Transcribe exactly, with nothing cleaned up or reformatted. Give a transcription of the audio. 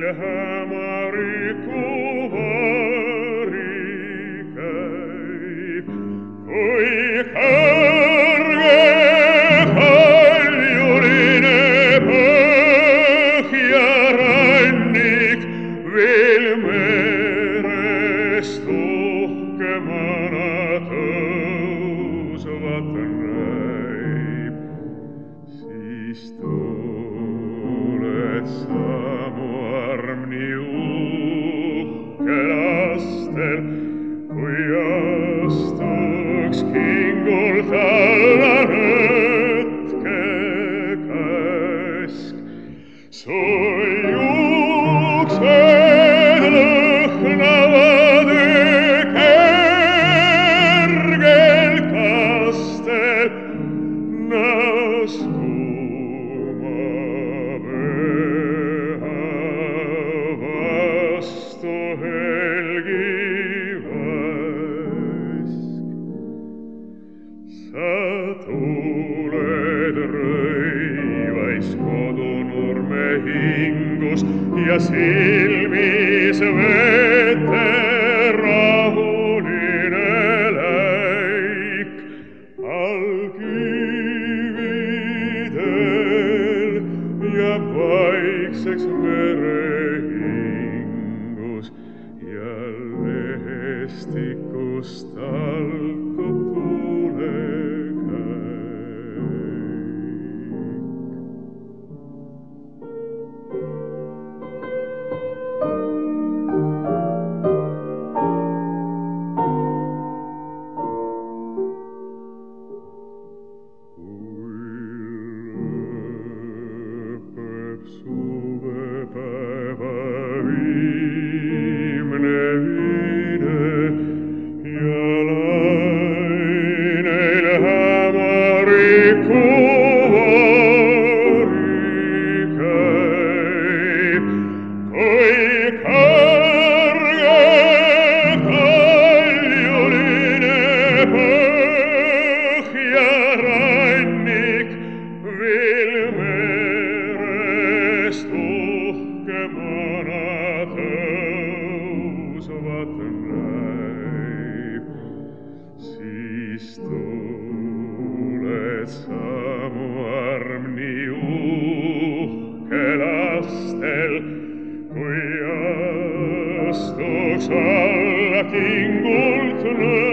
neil hämariku vari käib, kui kõrge kaljuline põhjarannik veel merest uhkemana tõusvat näib, siis tuled sa mu arm nii uhke lastel, kui astuks kingult alla nõtke käsk. Sul juuksed lõhnavad kergel kastel, nastuma püha vastu helgi vask. Sa tuled rõivais kodunurme hingus ja silmis vete rahuline läik. All kividel ja vaikseks merehingus ja lehestikust talkub tuulekäik. Suvepäeva viimne viine ja laineil hämariku vari käib, kui kõrge kaljuline põhjarannik veel merest uhkemana tõusvat näib, siis tuled sa mu arm nii uhke lastel, kui astuks alla kingult nõtke.